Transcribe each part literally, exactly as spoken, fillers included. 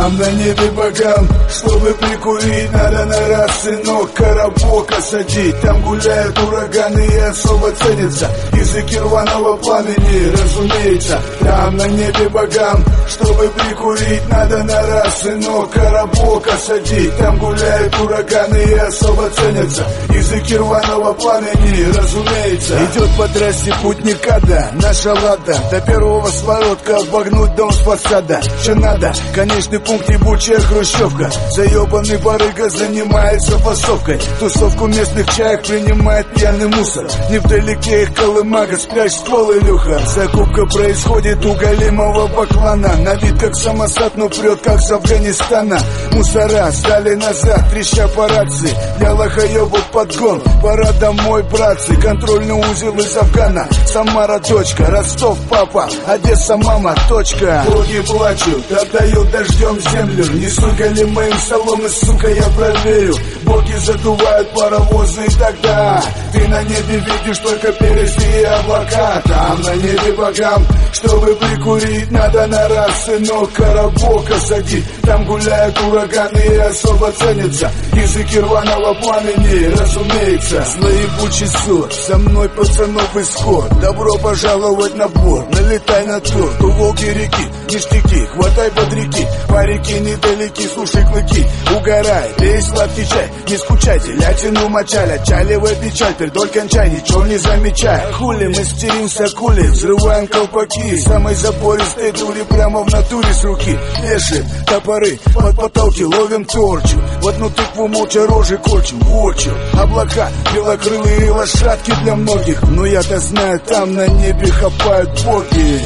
Там на небе богам, чтобы прикурить, надо на раз, сынок, коробока садить. Там гуляют ураганы и особо ценится языки рваного пламени, разумеется. Там на небе богам, чтобы прикурить, надо на раз, сынок, коробока садить. Там гуляют ураганы и особо ценятся языки рваного пламени, разумеется. Идет по трассе путника, да, наша лада. До первого своротка обогнуть дом с фасада. Что надо? Конечный пункт ебучая хрущевка. Заебанный барыга занимается фасовкой. Тусовку местных чаек принимает пьяный мусор. Невдалеке их колымага, спрячь ствол, Илюха. Закупка происходит у голимого баклана. На вид как самосад, но прет как с Афганистана. Мусора сдали назад, треща по рации. Для лохоебов подгон, пора домой, братцы. Контрольный узел из Афгана. Самара дочка, Ростов папа, Одесса мама, точка. Боги плачут, отдают дождем землю. Несу голимым соломы, сука, я проверю. Боги задувают паровозы, и тогда ты на небе видишь только перистые облака. Там на небе богам, чтобы прикурить, надо на раз, сынок, коробока садить. Там гуляют ураганы и особо ценятся языки рваного пламени, разумеется. Злоебучий ссор, со мной пацанов исход. Добро пожаловать на борт, налетай на торт. У Волги реки, ништяки, хватай под реки. По реке недалеки, слушай клыки. Угорай, пей сладкий чай, не скучайте. Лятину мочаля, чалевая печаль. Вдоль кончай, ничего не замечай. Хули, мы стеримся кули, взрываем колпаки. Самой запористой дури прямо в натуре с руки. Вешаем топоры под потолки, ловим торчу. В одну тыкву молча рожи корчим, вочу. Облака, белокрылые лошадки для многих. Но я-то знаю, там на небе хапают боги.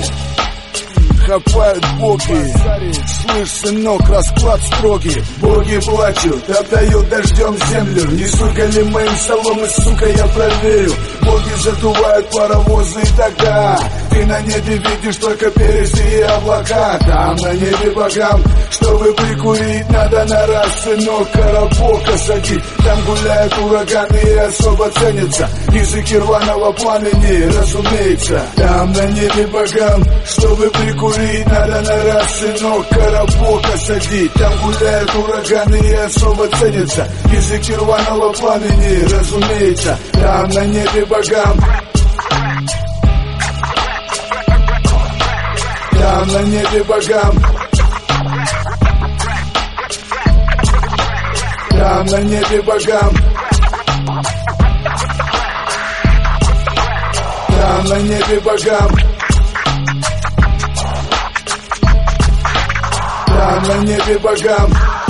Хапают боги. Слышь, сынок, расклад строгий. Боги плачут, отдают дождем землю. Несу голимым соломы, сука, я проверю. Боги задувают паровозы, и тогда ты на небе видишь только перистые облака. Там на небе богам, чтобы прикурить, надо на раз, сынок, коробока садить. Там гуляют ураганы и особо ценятся языки рваного пламени, разумеется. Там на небе богам, чтобы прикурить, надо на раз, сынок, коробока садить. Там гуляют ураганы и особо ценятся языки рваного пламени, разумеется. Там на небе богам, там на небе богам, там на небе богам, там на небе богам, там на небе богам.